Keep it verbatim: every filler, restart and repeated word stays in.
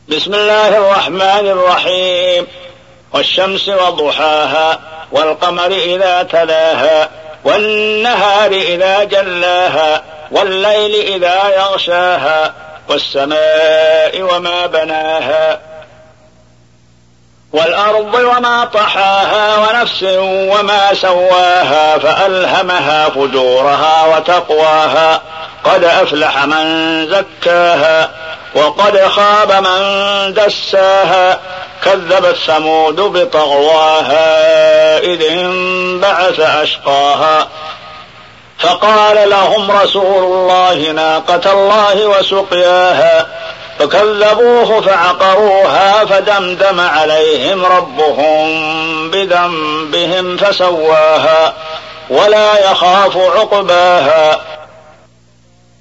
بسم الله الرحمن الرحيم. والشمس وضحاها والقمر إذا تلاها والنهار إذا جلاها والليل إذا يغشاها والسماء وما بناها والأرض وما طحاها ونفس وما سواها فألهمها فجورها وتقواها قد أفلح من زكاها وقد خاب من دساها كذبت ثمود بطغواها إذ انبعث أشقاها فقال لهم رسول الله ناقة الله وسقياها فكذبوه فعقروها فدمدم عليهم ربهم بذنبهم فسواها ولا يخاف عقباها